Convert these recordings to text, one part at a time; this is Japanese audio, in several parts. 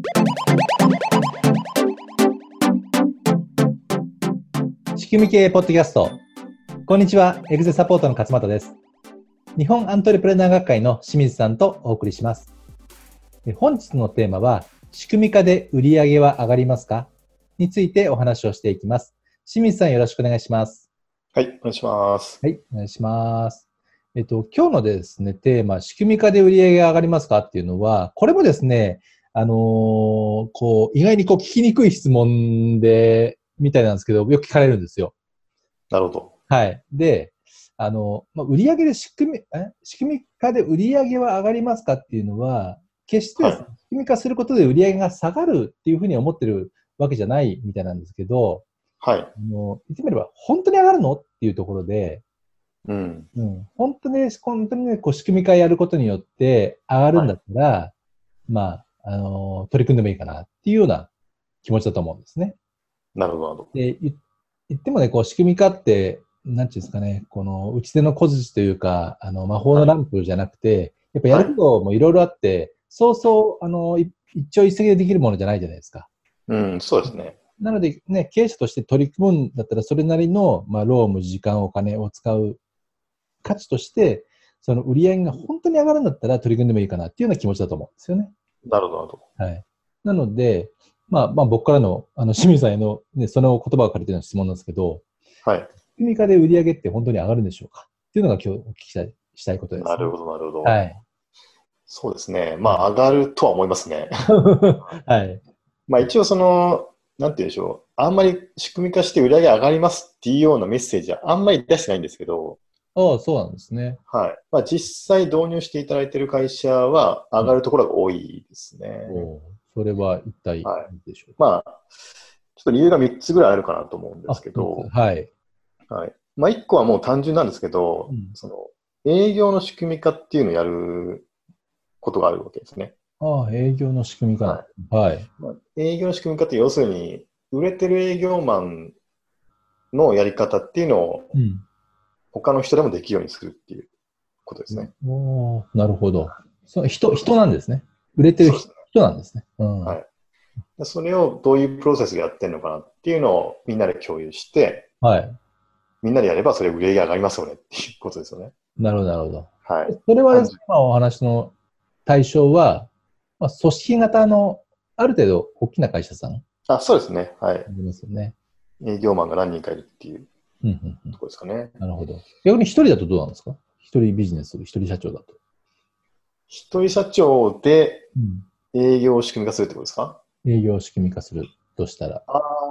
仕組み系ポッドキャスト。こんにちは、エグゼサポートの勝又です。日本アントレプレナー学会の清水さんとお送りします。本日のテーマは、仕組み化で売上は上がりますかについてお話をしていきます。清水さん、よろしくお願いします。 はい、お願いします。 はい、お願いします。今日のですね、テーマ、仕組み化で売上が上がりますかっていうのは、これもですね、意外に聞きにくい質問みたいなんですけど、よく聞かれるんですよ。 なるほど。 はい。で、売上で仕組み化で売上は上がりますかっていうのは、決してですね、仕組み化することで売上が下がるっていうふうに思ってるわけじゃないみたいなんですけど、 はい。 言ってみれば、本当に上がるのっていうところで、 うん。 本当にね、仕組み化やることによって上がるんだったら、取り組んでもいいかなっていうような気持ちだと思うんですね。 なるほど、なるほど。 で、言ってもね、仕組み化って、なんていうんですかね、打ち手の小槌というか、魔法のランプじゃなくて、やっぱやることもいろいろあって、そうそう、一朝一夕でできるものじゃないじゃないですか。 そうですね。 なので、ね、経営者として取り組むんだったら、それなりの、労務、時間、お金を使う価値として、その売り上げが本当に上がるんだったら取り組んでもいいかなっていうような気持ちだと思うんですよね。 なるほど、なるほど。 はい。なので、僕からの、清水さんへの、ね、その言葉を借りての質問なんですけど、 はい。 仕組み化で売り上げって本当に上がるんでしょうかっていうのが今日お聞きしたいことです、ね。 なるほど、なるほど。 はい。 そうですね。上がるとは思いますね。 はい。 一応なんて言うんでしょう。あんまり仕組み化して売り上げ上がりますっていうようなメッセージはあんまり出してないんですけど、 ああ、そうなんですね。 はい。実際導入していただいている会社は上がるところが多いですね。 それは一体はい何でしょうか。 ちょっと理由が3つぐらいあるかなと思うんですけど、 はい。 はい。1個はもう単純なんですけど、営業の仕組み化っていうのをやることがあるわけですね。 営業の仕組み化。はい。 営業の仕組み化って要するに、売れてる営業マンのやり方っていうのを、他の人でもできるようにするっていうことですね。 なるほど。人なんですね。売れてる人なんですね。 はい。それをどういうプロセスでやってるのかなっていうのをみんなで共有して、 はい。 みんなでやればそれ売り上げ上がりますよねっていうことですよね。 なるほど、なるほど。 はい。 それはですね、今お話の対象は、組織型のある程度大きな会社さん。 そうですね。はい。ありますよね。 営業マンが何人かいるっていうところですかね。 なるほど。逆に一人だとどうなんですか？一人ビジネス、一人社長だと。 一人社長で営業を仕組み化するってことですか？ 営業を仕組み化するとしたら。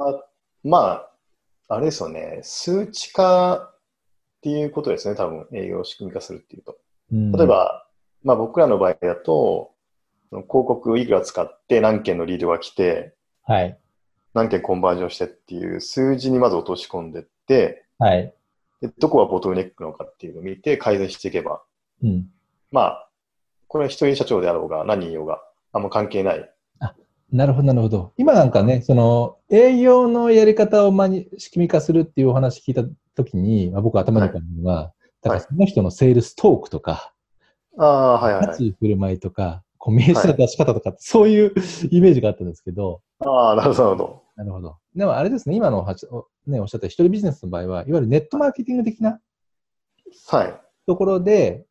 あれですよね。数値化っていうことですね。多分、営業を仕組み化するっていうと。例えば、僕らの場合だと、広告いくら使って何件のリードが来て、 はい。 何件コンバージョンしてっていう数字にまず落とし込んでって、 はい。 でどこがボトルネックなのかっていうのを見て改善していけば、これは一人社長であろうが何人いようがあんま関係ない。 なるほど、なるほど。今なんかね、営業のやり方を仕組み化するっていうお話聞いたときに、僕頭に浮かぶのは、だからその人のセールストークとか、立ち居振る舞いとか、名刺の出し方とか、そういうイメージがあったんですけど。 なるほど。 なるほど。でもあれですね、今のおっしゃった一人ビジネスの場合は、いわゆるネットマーケティング的なところで、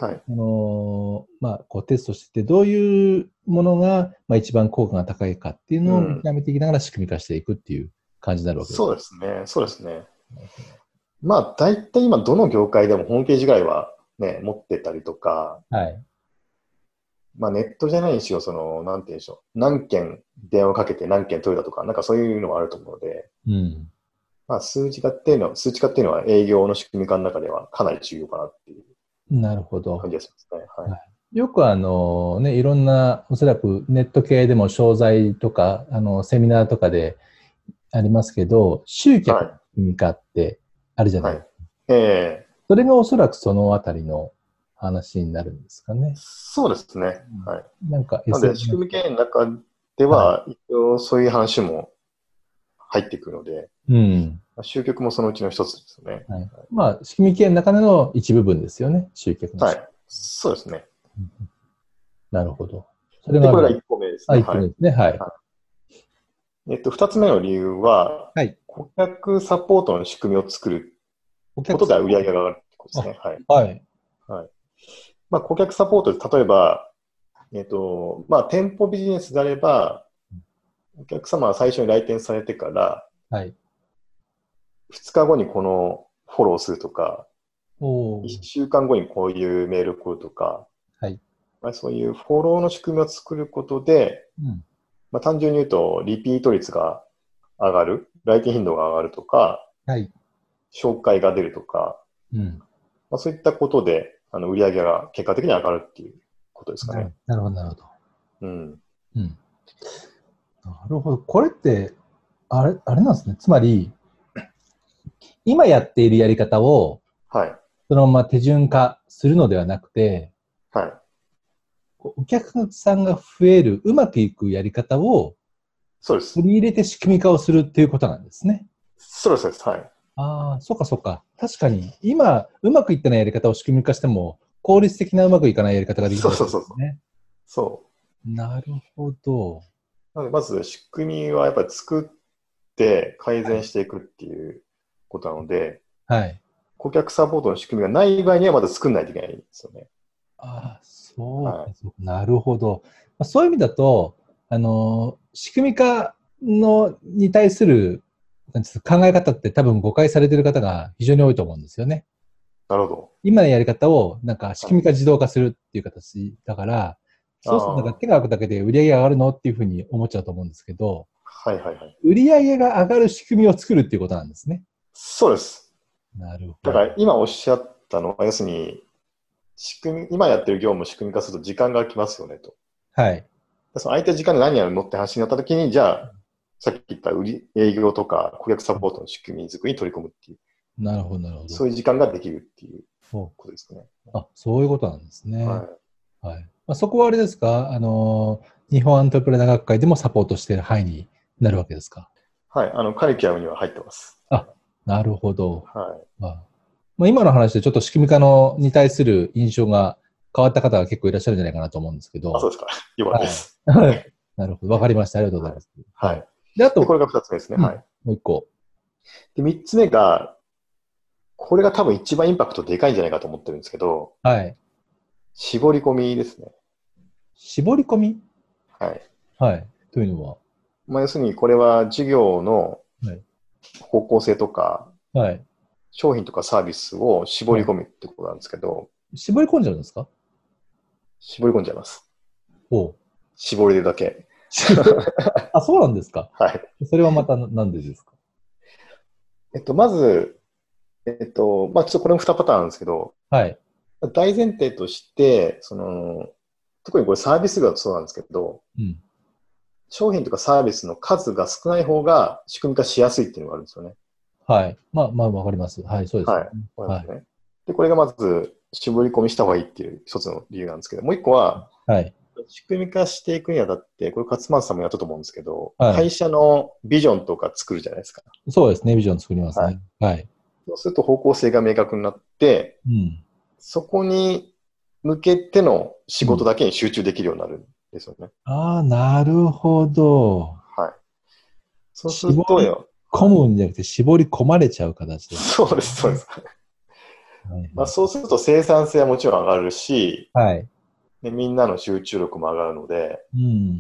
テストしてて、どういうものが、一番効果が高いかっていうのを見極めていきながら仕組み化していくっていう感じになるわけです。 そうですね。そうですね。大体今どの業界でもホームページぐらいはね、持ってたりとか、 はい。 ネットじゃないにしろ、なんて言うんでしょう。何件電話かけて何件取れたとか、なんかそういうのもあると思うので、数値化っていうのは営業の仕組み化の中ではかなり重要かなっていう。 なるほど。 感じがしますね。はい。 よくいろんな、おそらくネット系でも商材とか、セミナーとかでありますけど、集客の仕組み化ってあるじゃないですか。それがおそらくそのあたりの話になるんですかね。 そうですね。はい。 なんか、 なので、仕組み系の中では、一応そういう話も入ってくるので、集客もそのうちの一つですよね。 仕組み系の中での一部分ですよね、集客の。 はい。そうですね。 なるほど。 これが1個目ですね。 1個目ですね。はい。 2つ目の理由は、 はい。 顧客サポートの仕組みを作ることで売り上げが上がるってことですね。はい。 はい。 はい。まあ、顧客サポートで、例えば、まあ、店舗ビジネスであれば、お客様は最初に来店されてから、 はい。 2日後にこのフォローするとか、 お 1週間後にこういうメールを送るとか、 はい。 まあ、そういうフォローの仕組みを作ることで、 うん。 まあ、単純に言うと、リピート率が上がる、来店頻度が上がるとか、 はい。 紹介が出るとか、 うん。 まあ、そういったことで、売り上げが結果的に上がるっていうことですかね。 なるほど、なるほど。 うん。 うん。なるほど。これって、あれなんですね。つまり、今やっているやり方を、 はい。 そのまま手順化するのではなくて、 はい。 お客さんが増える、うまくいくやり方をそうです。 取り入れて仕組み化をするっていうことなんですね。 そうです。そうです。はい。 ああ、そうかそうか。確かに、今、うまくいってないやり方を仕組み化しても、効率的なうまくいかないやり方ができるわけでそうそうそうそう。 すね。 そなるほど。 う。なので、まず仕組みはやっぱり作って改はい。 善していくっていうことなので、 はい。 顧客サポートの仕組みがない場合にはまず作んないといけないんですよね。 ああ、そうか、 はい。 そうか。なるほど。そういう意味だと、仕組み化に対する、なんですか考え方って多分誤解されている方が非常に多いと思うんですよね。 なるほ今のやり方をなんか仕ど。はい。 組み化自動化するっていう形だから、 あそうするとなんかあ。 手が空くだけで売り上げが上がるのっていうふうに思っちゃうと思うんですけど、 はいはいはい。 売り上げが上がる仕組みを作るっていうことなんですね。 そうです。 なるほど。 だから今おっしゃったのは、要するに、今やってる業務を仕組み化すると時間が空きますよねと。 はい。 その空いた時間で何やるのって話になった時に、じゃあ、さっき言った営業とか顧客サポートの仕組み作りに取り込むっていう、 なるほど、なるほど。 そういう時間ができるっていうおことですね。 そういうことなんですね。 はい。 はい。そこはあれですか日本アントレプレナー学会でもサポートしている範囲になるわけですか？ はい。カリキュラムには入ってます。 あ、なるほど。 はい。 今の話でちょっと仕組み化に対する印象が変わった方が結構いらっしゃるんじゃないかなと思うんですけあ、そど。 うですか。よかったではい。 す。 はい。 はい。 なるほど。わかりました。ありがとうございはい。 ます。はい。 はい。 で、あで、こと、 れが二つ目ですね。 うん、 はい。 もう一個。 で、三つ目が、これが多分一番インパクトでかいんじゃないかと思ってるんですけど、 はい。 絞り込みですね。 絞り込み。 はい。 はい。というのは。 まあ、要するに、これは事業のはい。 方向性とか、 はい。 商品とかサービスを絞りはい。 込むってことなんですけど、 絞り込んじゃうんですか？ 絞り込んじゃいます。 おう。 絞れるだけ。 そうなんですか？ はい。 それはまたなんでですか？ まず、まあ、ちょっとこれも2パターンあるんですけど、 はい。 大前提として、特にこれサービスがそうなんですけど、 うん。 商品とかサービスの数が少ない方が仕組み化しやすいっていうのがあるんですよね。 はい。わかります。はい、そうですね。 はい。そうなんはい。 ですね。で、これがまず絞り込みした方がいいっていう一つの理由なんですけど、もう一個は、 はい。 仕組み化していくにあたって、これ勝俣さんもやったと思うんですけど、 はい。 会社のビジョンとか作るじゃないですか。 そうですね。ビジョン作りますはい。 ね。はい。 そうすると方向性が明確になって、 うん。 そこに向けての仕うん。 事だけに集中できるようになるんですよね。 ああ、なるほど。 はい。そうする絞りとよ、 込はい。 むんじゃなくて、絞り込まれちゃう形ですそうです、そうでね。 す。 はいまあ、 はい。 そうすると生産性はもちろん上がるし、 はい。 で、みんなの集中力も上がるので、 うん。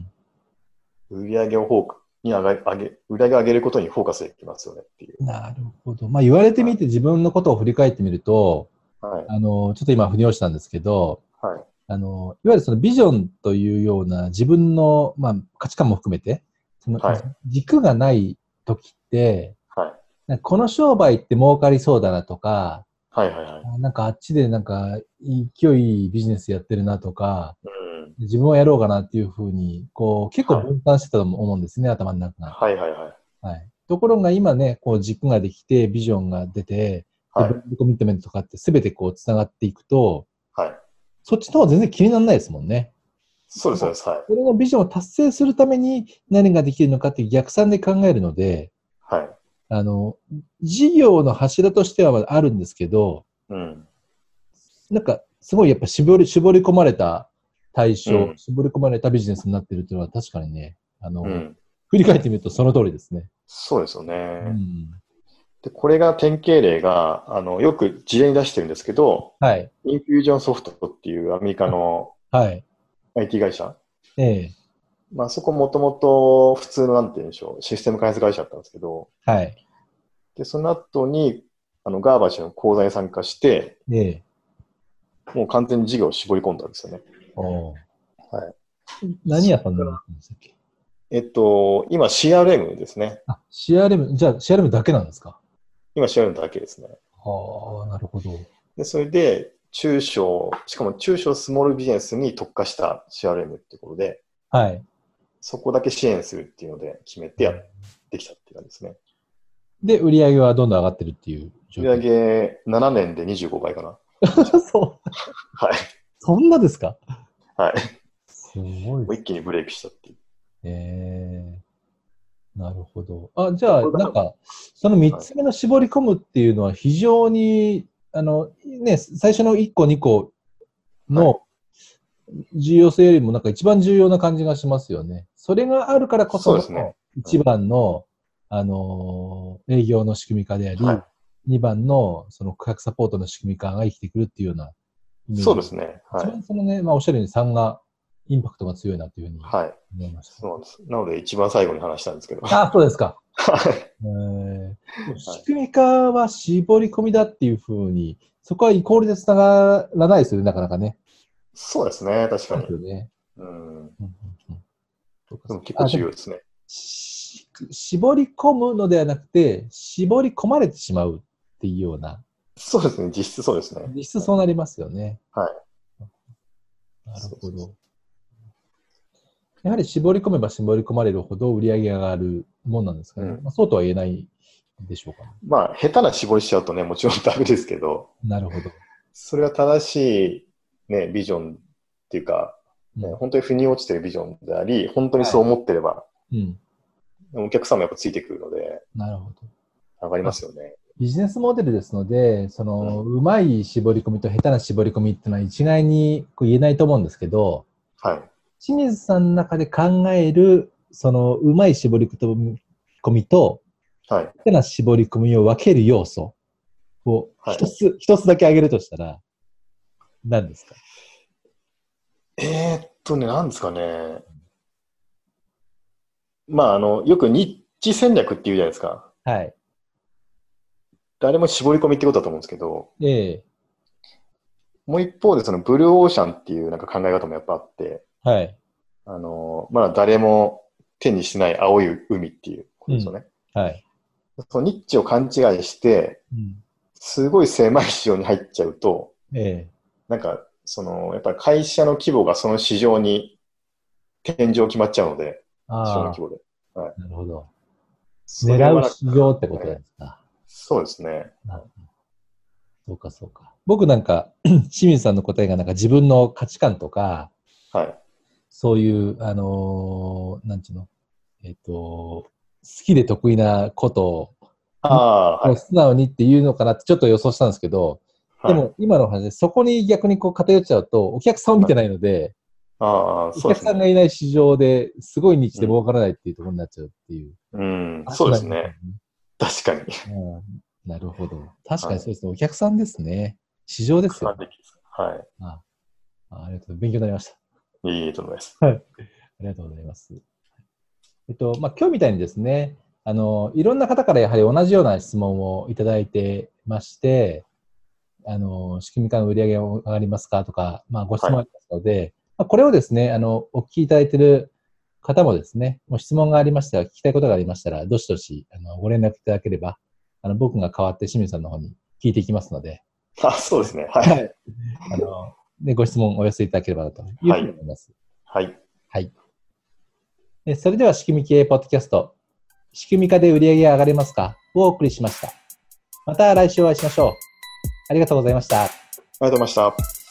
売り上げをフォーカに売り上げを上げることにフォーカスできますよねっていう。 なるほど。言われてはみて自分のことを振り返ってみると、 い。はい。 ちょっと今、腑に落ちたんですけど、 はい。 いわゆるそのビジョンというような自分の、価値観も含めて、そのはい。 軸がない時って、 はい。 なんかこの商売って儲かりそうだなとか、 はい。はい。はい。 なんかあっちでなんか勢いいいビジネスやってるなとか、 うん。 自分はやろうかなっていうふうに、結構はい。 分担してたと思うんですね、頭の中が。 はい。はい。はい。 はい。ところが今ね、軸ができて、ビジョンが出て、で、 はい。 ブランドコミットメントとかって全て繋がっていくと、 はい。 そっちの方が全然気にならないですもんね。 そうです、そうもうです。はい。 これのビジョンを達成するために何ができるのかっていう逆算で考えるので、 はい。 あの、事業の柱としてはあるんですけど、 うん。 なんか、すごいやっぱ絞り込まれた、 対象、絞り込まれたビジネスになっているというのは確かにね、振り返ってみるとその通りですね。 そうですよね。で、これが典型例が、よく事例に出してるんですけど、 はい。 インフュージョンソフトっていうアメリカの IT 会社。まあそこもともと普通のなんて言うんでしょう、システム開発会社だったんですけど、 はい。 で、その後に、ガーバー氏の講座に参加して、もう完全に事業を絞り込んだんですよね。 はい。何屋さんなんですか？ 今 CRM ですね。 CRM、じゃあ CRM だけなんですか？ 今 CRM だけですね。 なるほど。 で、それで、しかも中小スモールビジネスに特化した CRM っていうことで、 はい。 そこだけ支援するっていうので決めてやってきたっていう感じですね。 で、売上はどんどん上がってるっていう状況。売上7年で25倍かな。 そう。 はい。 そんなですか？ はい。 すごい。 一気にブレイクしたっていう。 なるほど。じゃあ、なんか、その3つ目の絞り込むっていうのは非常に、最初の1個、2個の重要性よりもなんか一番重要な感じがしますよね。それがあるからこその一番の、営業の仕組み化であり、2番のその顧客サポートの仕組み化が生きてくるっていうようなイメージ。 そうですね。 一番そのね、おっしゃるように3がインパクトが強いなというふうに思いました。 そうです。なので一番最後に話したんですけど。 そうですか。仕組み化は絞り込みだっていうふうに、そこはイコールでつながらないですよね、なかなかね。 そうですね、確かに。 そうですよね。 でも結構重要ですね。 絞り込むのではなくて、絞り込まれてしまうっていうような。 そうですね、実質そうですね。 実質そうなりますよね。 はい。 なるほど。やはり絞り込めば絞り込まれるほど売り上げが上がるもんなんですかね。そうとは言えないでしょうか。 まあ、下手な絞りしちゃうとね、もちろんダメですけど。 なるほど。 それが正しい、ね、ビジョンっていうか、本当に腑に落ちてるビジョンであり、本当にそう思ってれば、お客さんもやっぱついてくるので、 なるほど。 上がりますよね。 ビジネスモデルですので、うまい絞り込みと下手な絞り込みっていうのは一概に言えないと思うんですけど、清水さんの中で考える、うまい絞り込みと、下手な絞り込みを分ける要素を一つだけ挙げるとしたら、何ですか？ 何ですかね。まあ、よくニッチ戦略って言うじゃないですか。 はい。 誰も絞り込みってことだと思うんですけど、もう一方でそのブルーオーシャンっていうなんか考え方もやっぱあって、まだ誰も手にしてない青い海っていうことですよね。そのニッチを勘違いして、すごい狭い市場に入っちゃうと、なんか、やっぱり会社の規模がその市場に天井決まっちゃうので、市場の規模で。 なるほど。狙う市場ってことですか。 そうですね。 そうか、そうか。僕なんか、清水さんの答えがなんか自分の価値観とか、そういう、なんちゅうの、好きで得意なことを、素直にっていうのかなってちょっと予想したんですけど、でも今の話でそこに逆に偏っちゃうと、お客さんを見てないので、お客さんがいない市場ですごいニッチで儲からないっていうところになっちゃうっていう。 そうですね。確かに。 なるほど。確かにそうですね。お客さんですね。市場ですよ。 ありがとうございます。勉強になりました。 いいと思います。 ありがとうございます。今日みたいにですね、いろんな方からやはり同じような質問をいただいてまして、仕組み化の売り上げが上がりますかとか、ご質問ありますので、これをですね、お聞きいただいている方もですね、もう質問がありましたら、聞きたいことがありましたら、どしどし、ご連絡いただければ、僕が代わって清水さんの方に聞いていきますので。 そうですね。 で、ご質問をお寄せいただければというふうに思います。それでは、仕組み系ポッドキャスト、仕組み化で売り上げが上がりますかをお送りしました。また来週お会いしましょう。ありがとうございました。 ありがとうございました。